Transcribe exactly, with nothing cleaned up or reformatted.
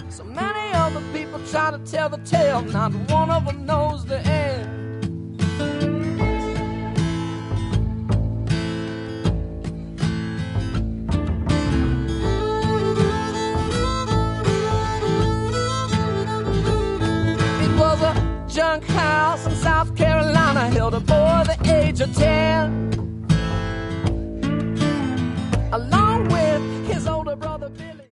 So many other people try to tell the tale, not one of them knows the end.